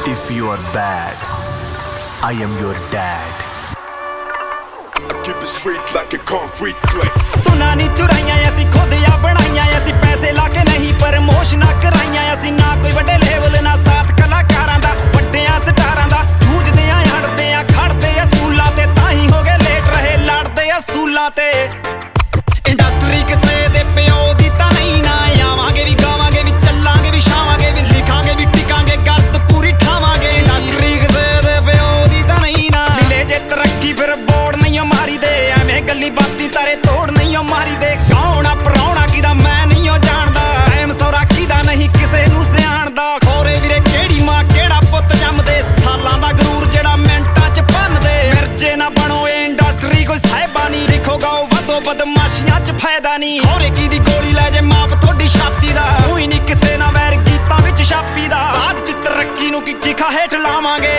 If you are bad, I am your dad. I keep it straight like a concrete click. तू ना नी चुराइयां असी खुद या बनाइयां असी पैसे लाके नहीं प्रमोशना कराइयां असी ना कोई वड्डे लेवल ना साथ कलाकारां दा वड्डियां स्टारां दा जूझदे आ हटदे आ खड़दे असूलां ते ताही हो गए लेट रहे लड़दे असूलां ते इंडस्ट्री किसे दे प्यो दी तां नहीं ना आवांगे भी गावांगे भी चलांगे भी छावांगे भी लिखांगे भी टिकांगे गलत पूरी ठावांगे इंडस्ट्री किसे दे प्यो दी तां नहीं ना मिले जे तरक्की फिर बोर्ड नहीं मारी दे एवें गल्ली बाती तारे तोड़ नहीं मारी दे कौन आ पराउणा किदा मैं नहीं जानदा टाइम सौरा किदा नहीं किसे नूं सियाणदा खोरे वीरे केड़ी मां केड़ा पुੱਤ जमदे सालां दा गरूर जेड़ा मिंटां च भन्नदे मिर्जे ना बनो ए इंडस्ट्री कोई साहिबा नहीं लिखो गाओ वधो बदमाशियां च फायदा नहीं खोरे कीदी गोली ले जे माप थोड़ी छाती दा होई नहीं किसे ना वैर गीतां विच छापी दा बाद च तरक्की नूं की चिखा हेठ लावांगे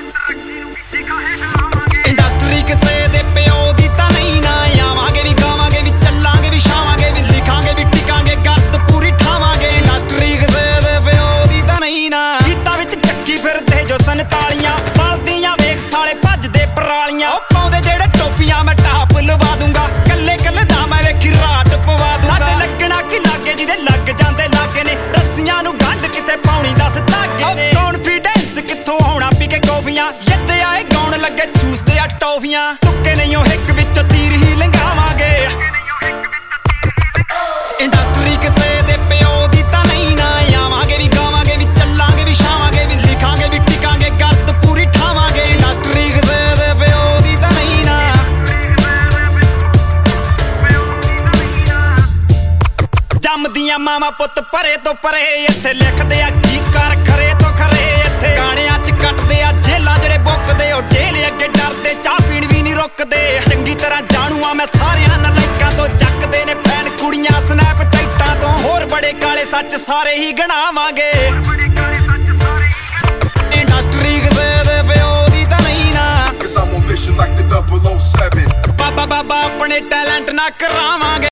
इंडस्ट्री किसे दे प्यो दी तां नहीं ना आवांगे भी गावांगे भी चलांगे भी छावांगे भी लिखांगे भी टिकांगे गलत पूरी ठावांगे इंडस्ट्री किसे दे प्यो दी तां नहीं ना गीतां विच चक्की फिरदे जो संतालियां बलदियां वेख साले भजदे परालियां ओ पाउंदे जेड़े टोपियां मैं टाप लवा दूंगा कल्ले कल्ले दा मैं वेखी राट पवा दूंगा साडे लगना कि लागे जिदे लग जांदे लागे ने रस्सियां नूं गंढ किते पाउणी दस धागे ने कॉन्फिडेंस कित्थों आउणा पी के कॉफियां यद्दे आए गाउण लगे चूसदे आ टॉफियां तुक्के नहीं हो हिक विचों तीर ही लंघावांगे इंडस्ट्री किसे दे प्यो दी तां नहीं ना आवांगे भी गावांगे भी चलांगे भी छावांगे भी लिखांगे भी टिकांगे गलत पूरी ठावांगे इंडस्ट्री किसे दे प्यो दी तां नहीं ना जमदियां मामा पुੱਤ परे तो परे इत्थे लिखदे आ गीतकार खरे तो खरे इत्थे गाणियां च कटदे आ जेलां जेड़े बुकदे ओ जेल अगे डरदे चाह पीण भी नहीं रुकदे चंगी तरह जाणू आ मैं सारियां नलायकां तो जकदे ने फैन कुड़ियां स्नैपचैटां तो होर बड़े काले सच सारे ही गणावांगे इंडस्ट्री किसे दे प्यो दी तां नहीं ना 'Cause I'm on mission like the 007. बाबा अपने टैलेंट ना करावांगे